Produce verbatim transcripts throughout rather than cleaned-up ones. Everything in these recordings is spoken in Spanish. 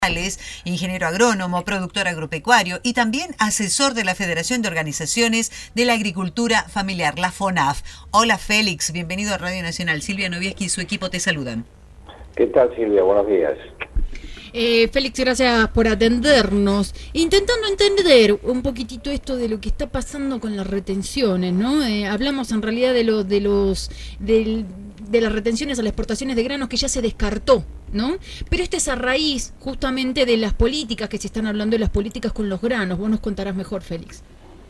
ingeniero agrónomo, productor agropecuario y también asesor de la Federación de Organizaciones de la Agricultura Familiar, la FONAF. Hola Félix, bienvenido a Radio Nacional. Silvia Novieski y su equipo te saludan. ¿Qué tal, Silvia? Buenos días. Eh, Félix, gracias por atendernos. Intentando entender un poquitito esto de lo que está pasando con las retenciones, ¿no? Eh, hablamos en realidad de, lo, de los del, de las retenciones a las exportaciones de granos que ya se descartó, ¿no? Pero esto es a raíz justamente de las políticas que se están hablando, de las políticas con los granos. Vos nos contarás mejor, Félix.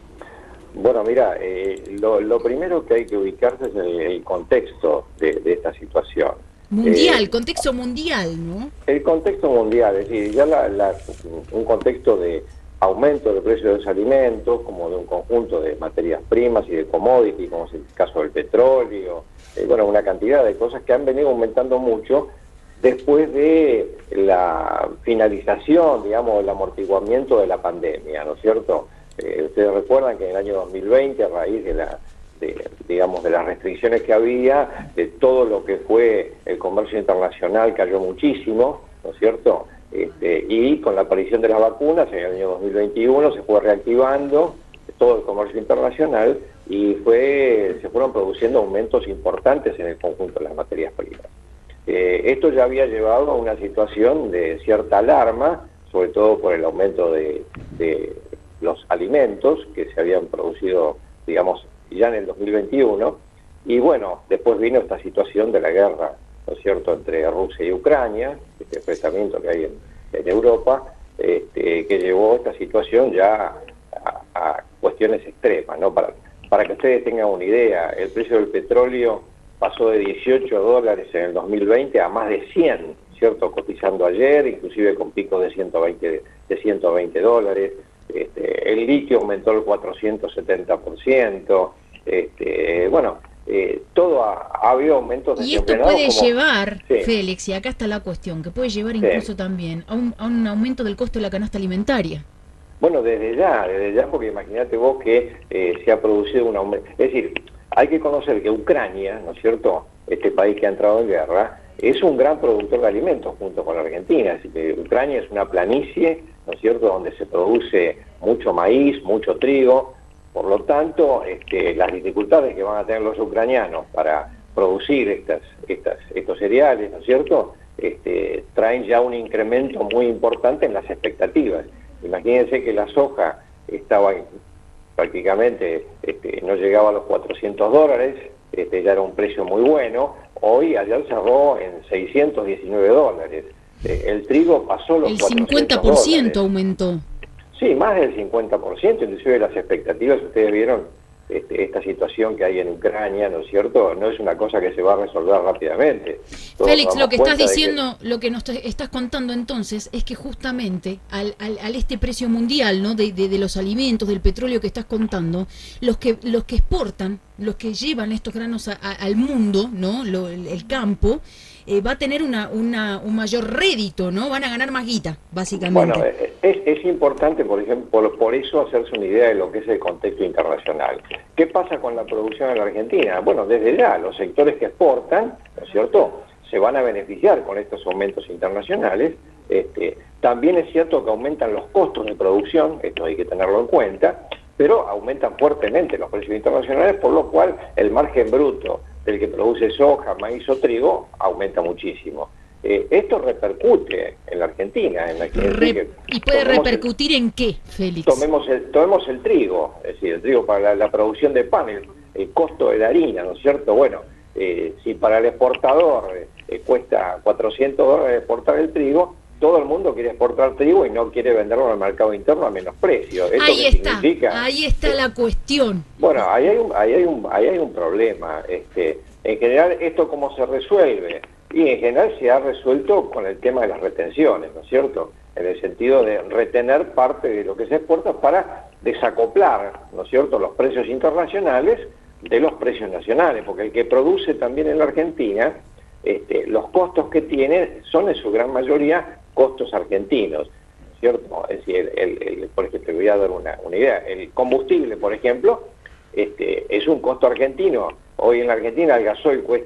Bueno, mira, eh, lo, lo primero que hay que ubicarse es el, el contexto de, de esta situación. Mundial, eh, contexto mundial, ¿no? El contexto mundial, es decir, ya la, la, un contexto de aumento del precio de los alimentos, como de un conjunto de materias primas y de commodities, como es el caso del petróleo, eh, bueno, una cantidad de cosas que han venido aumentando mucho después de la finalización, digamos, del amortiguamiento de la pandemia, ¿no es cierto? Eh, ustedes recuerdan que en el año dos mil veinte, a raíz de la De, digamos, de las restricciones que había, de todo lo que fue el comercio internacional cayó muchísimo, ¿no es cierto? Este, y con la aparición de las vacunas en el año dos mil veintiuno se fue reactivando todo el comercio internacional y fue se fueron produciendo aumentos importantes en el conjunto de las materias primas. Eh, esto ya había llevado a una situación de cierta alarma, sobre todo por el aumento de, de los alimentos que se habían producido, digamos, ya en el dos mil veintiuno, y bueno, después vino esta situación de la guerra, ¿no es cierto?, entre Rusia y Ucrania, este enfrentamiento que hay en, en Europa, este, que llevó esta situación ya a, a cuestiones extremas, ¿no? Para, para que ustedes tengan una idea, el precio del petróleo pasó de dieciocho dólares en el dos mil veinte a más de cien, ¿cierto?, cotizando ayer, inclusive con picos de ciento veinte, de ciento veinte dólares, este, el litio aumentó el cuatrocientos setenta por ciento, Este, bueno, eh, todo ha, ha habido aumentos de Y esto puede como... llevar, sí. Félix, y acá está la cuestión, que puede llevar incluso sí. también a un, a un aumento del costo de la canasta alimentaria. Bueno, desde ya, desde ya, porque imagínate vos que eh, se ha producido un aumento. Es decir, hay que conocer que Ucrania, ¿no es cierto?, este país que ha entrado en guerra, es un gran productor de alimentos junto con la Argentina. Así que Ucrania es una planicie, ¿no es cierto?, donde se produce mucho maíz, mucho trigo. Por lo tanto, este, las dificultades que van a tener los ucranianos para producir estas, estas, estos cereales, ¿no es cierto?, este, traen ya un incremento muy importante en las expectativas. Imagínense que la soja estaba prácticamente, este, no llegaba a los cuatrocientos dólares, este, ya era un precio muy bueno. Hoy, ayer cerró en seiscientos diecinueve dólares. Eh, el trigo pasó los el cuatrocientos cincuenta por ciento dólares. Aumentó. Sí, más del cincuenta por ciento, inclusive las expectativas, ustedes vieron este, esta situación que hay en Ucrania, ¿no es cierto? No es una cosa que se va a resolver rápidamente. Todos Félix, lo que estás diciendo, que... lo que nos estás contando entonces es que justamente al, al, al este precio mundial, ¿no?, de, de, de los alimentos, del petróleo que estás contando, los que los que exportan, los que llevan estos granos a, a, al mundo, ¿no?, lo, el, el campo, Eh, va a tener una, una, un mayor rédito, ¿no? Van a ganar más guita, básicamente. Bueno, es, es importante, por ejemplo, por, por eso hacerse una idea de lo que es el contexto internacional. ¿Qué pasa con la producción en la Argentina? Bueno, desde ya, los sectores que exportan, ¿no es cierto?, se van a beneficiar con estos aumentos internacionales. Este, también es cierto que aumentan los costos de producción, esto hay que tenerlo en cuenta, pero aumentan fuertemente los precios internacionales, por lo cual el margen bruto del que produce soja, maíz o trigo aumenta muchísimo. Eh, esto repercute en la Argentina. En la Re que ¿Y puede repercutir el, en qué, Félix? Tomemos el, tomemos el trigo, es decir, el trigo para la, la producción de pan, el, el costo de la harina, ¿no es cierto? Bueno, eh, si para el exportador eh, cuesta cuatrocientos dólares exportar el trigo, todo el mundo quiere exportar trigo y no quiere venderlo al mercado interno a menos precio. ¿Esto ahí está, significa? ahí está eh, la cuestión. Bueno, ahí hay un, ahí hay un, ahí hay un problema. Este, en general, ¿esto cómo se resuelve? Y en general se ha resuelto con el tema de las retenciones, ¿no es cierto? En el sentido de retener parte de lo que se exporta para desacoplar, ¿no es cierto?, los precios internacionales de los precios nacionales, porque el que produce también en la Argentina, este, los costos que tiene son en su gran mayoría costos argentinos, ¿cierto? Es decir, el, el, el, por ejemplo, te voy a dar una, una idea, el combustible, por ejemplo, este, es un costo argentino. Hoy en la Argentina el gasoil cuesta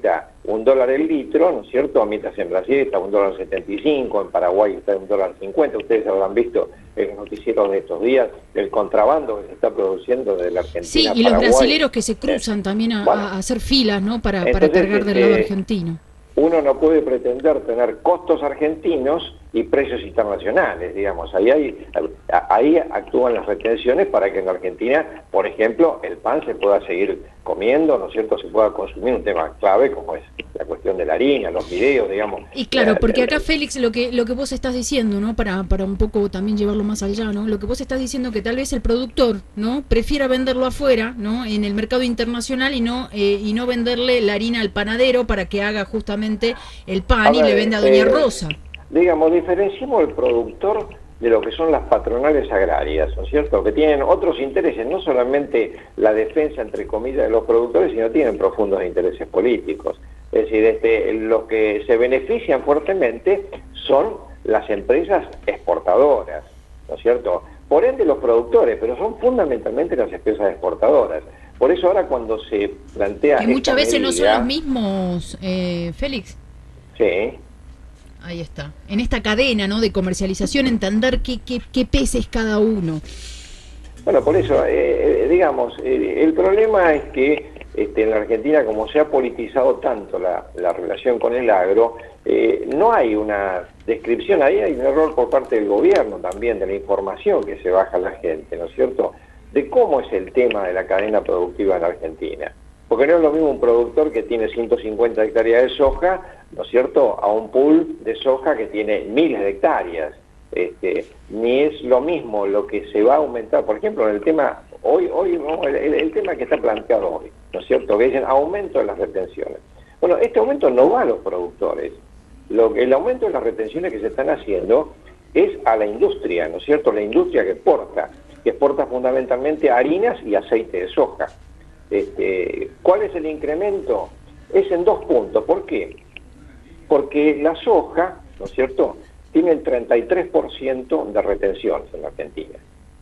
un dólar el litro, ¿no es cierto? Mientras en Brasil está un dólar setenta y cinco, en Paraguay está un dólar cincuenta. Ustedes habrán visto en los noticieros de estos días el contrabando que se está produciendo de la Argentina. Sí, y Paraguay. Los brasileros que se cruzan eh, también a, bueno, a hacer filas, ¿no? Para, entonces, para cargar del eh, lado argentino. Uno no puede pretender tener costos argentinos y precios internacionales, digamos. Ahí, hay, ahí actúan las retenciones para que en Argentina, por ejemplo, el pan se pueda seguir comiendo, ¿no es cierto?, se pueda consumir, un tema clave como es la cuestión de la harina, los videos, digamos. Y claro, eh, porque eh, acá, Félix, lo que lo que vos estás diciendo, ¿no?, para, para un poco también llevarlo más allá, ¿no?, lo que vos estás diciendo que tal vez el productor, ¿no?, prefiera venderlo afuera, ¿no?, en el mercado internacional y no eh, y no venderle la harina al panadero para que haga justamente el pan ver, y le venda a Doña eh, Rosa. Digamos, diferenciemos el productor de lo que son las patronales agrarias, ¿no es cierto?, que tienen otros intereses, no solamente la defensa, entre comillas, de los productores, sino tienen profundos intereses políticos. Es decir, este, los que se benefician fuertemente son las empresas exportadoras, ¿no es cierto?, por ende los productores, pero son fundamentalmente las empresas exportadoras. Por eso ahora cuando se plantea... Que muchas veces medida, no son los mismos, eh, Félix. Sí. Ahí está. En esta cadena, ¿no?, de comercialización, entender qué, qué, qué peces cada uno. Bueno, por eso, eh, digamos, eh, el problema es que este, en la Argentina, como se ha politizado tanto la, la relación con el agro, eh, no hay una descripción, ahí hay un error por parte del gobierno también, de la información que se baja a la gente, ¿no es cierto?, de cómo es el tema de la cadena productiva en Argentina. Porque no es lo mismo un productor que tiene ciento cincuenta hectáreas de soja, ¿no es cierto?, a un pool de soja que tiene miles de hectáreas. Este, ni es lo mismo lo que se va a aumentar, por ejemplo, en el tema, hoy, hoy el, el tema que está planteado hoy, ¿no es cierto?, que dicen aumento de las retenciones. Bueno, este aumento no va a los productores. Lo, el aumento de las retenciones que se están haciendo es a la industria, ¿no es cierto?, la industria que exporta, que exporta fundamentalmente harinas y aceite de soja. Este, ¿Cuál es el incremento? Es en dos puntos. ¿Por qué? Porque la soja, ¿no es cierto?, tiene el treinta y tres por ciento de retenciones en la Argentina.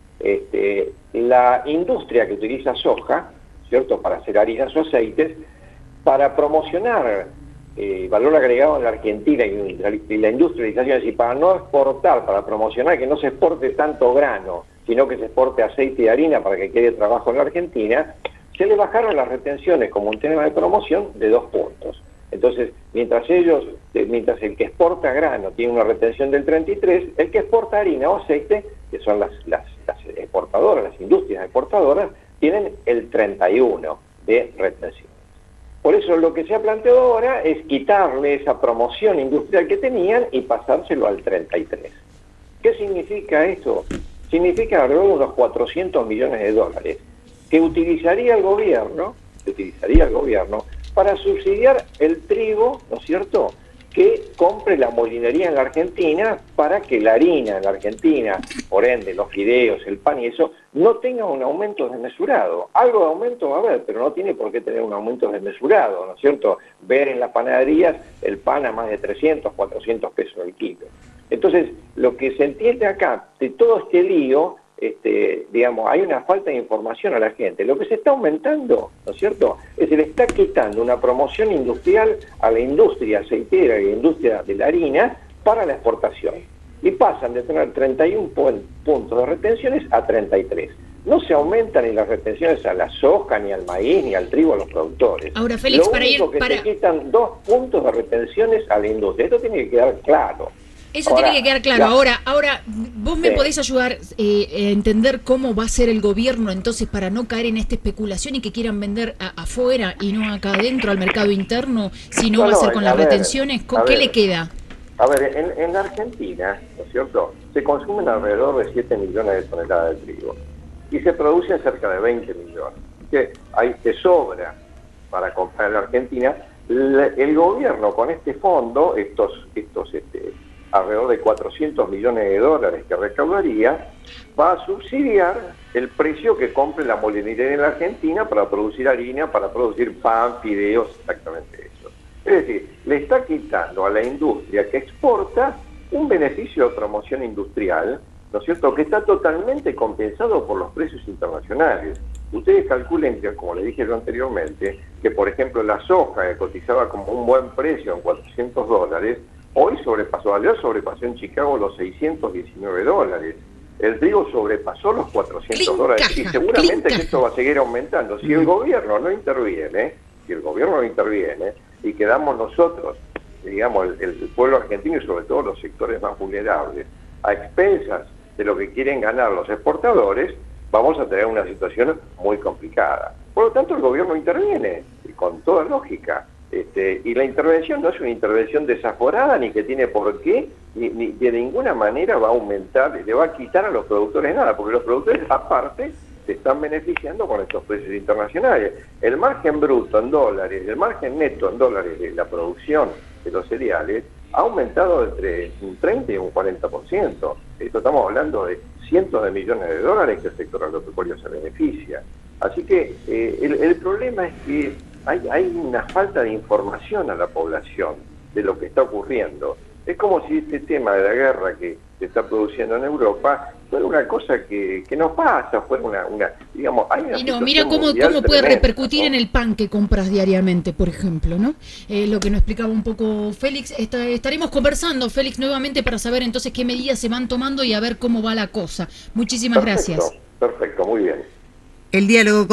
Este, la industria que utiliza soja, ¿cierto?, para hacer harinas o aceites, para promocionar eh, valor agregado en la Argentina y la, y la industrialización, es decir, para no exportar, para promocionar que no se exporte tanto grano, sino que se exporte aceite y harina para que quede trabajo en la Argentina, se le bajaron las retenciones como un tema de promoción de dos puntos. Entonces, mientras ellos, mientras el que exporta grano tiene una retención del treinta y tres, el que exporta harina o aceite, que son las, las, las exportadoras, las industrias exportadoras, tienen el treinta y uno de retención. Por eso lo que se ha planteado ahora es quitarle esa promoción industrial que tenían y pasárselo al treinta y tres. ¿Qué significa esto? Significa alrededor de unos cuatrocientos millones de dólares que utilizaría el gobierno, que utilizaría el gobierno para subsidiar el trigo, ¿no es cierto?, que compre la molinería en la Argentina para que la harina en la Argentina, por ende los fideos, el pan y eso, no tenga un aumento desmesurado. Algo de aumento va a haber, pero no tiene por qué tener un aumento desmesurado, ¿no es cierto? Ver en las panaderías el pan a más de trescientos, cuatrocientos pesos el kilo. Entonces, lo que se entiende acá de todo este lío, Este, digamos, hay una falta de información a la gente. Lo que se está aumentando, ¿no es cierto?, es que le está quitando una promoción industrial a la industria aceitera y la industria de la harina para la exportación. Y pasan de tener treinta y uno puntos de retenciones a treinta y tres. No se aumentan ni las retenciones a la soja, ni al maíz, ni al trigo a los productores. Ahora, Félix, Lo para único ir, que para... se quitan dos puntos de retenciones a la industria. Esto tiene que quedar claro. Eso ahora, tiene que quedar claro. La... Ahora, ahora vos me sí. podés ayudar eh, a entender cómo va a ser el gobierno entonces para no caer en esta especulación y que quieran vender a, afuera y no acá adentro al mercado interno, si no, no va a ser con a las ver, retenciones. ¿Con qué ver, le queda? A ver, en, en la Argentina, ¿no es cierto?, se consumen alrededor de siete millones de toneladas de trigo y se producen cerca de veinte millones. Que hay que sobra para comprar en la Argentina. Le, el gobierno con este fondo, estos, estos este, alrededor de cuatrocientos millones de dólares que recaudaría, va a subsidiar el precio que compre la molinería en la Argentina para producir harina, para producir pan, fideos, exactamente eso. Es decir, le está quitando a la industria que exporta un beneficio de promoción industrial, ¿no es cierto?, que está totalmente compensado por los precios internacionales. Ustedes calculen que, como les dije yo anteriormente, que por ejemplo la soja que cotizaba como un buen precio en cuatrocientos dólares, hoy sobrepasó, ayer sobrepasó en Chicago los seiscientos diecinueve dólares. El trigo sobrepasó los cuatrocientos Clean dólares caja, y seguramente clean que esto va a seguir aumentando. Si el gobierno no interviene, si el gobierno no interviene y quedamos nosotros, digamos, el, el pueblo argentino y sobre todo los sectores más vulnerables, a expensas de lo que quieren ganar los exportadores, vamos a tener una situación muy complicada. Por lo tanto, el gobierno interviene, y con toda lógica. Este, y la intervención no es una intervención desaforada, ni que tiene por qué, ni, ni de ninguna manera va a aumentar, le va a quitar a los productores nada, porque los productores aparte se están beneficiando con estos precios internacionales. El margen bruto en dólares, el margen neto en dólares de la producción de los cereales ha aumentado entre un treinta y un cuarenta por ciento. Esto estamos hablando de cientos de millones de dólares que el sector agropecuario se beneficia. Así que eh, el, el problema es que hay, hay una falta de información a la población de lo que está ocurriendo. Es como si este tema de la guerra que se está produciendo en Europa fuera una cosa que, que no pasa, fuera una, una digamos, hay una y no, mira cómo, cómo puede tremenda, repercutir, ¿no?, en el pan que compras diariamente, por ejemplo, ¿no? Eh, lo que nos explicaba un poco Félix. Está, estaremos conversando, Félix, nuevamente para saber entonces qué medidas se van tomando y a ver cómo va la cosa. Muchísimas perfecto, gracias. Perfecto, muy bien. El diálogo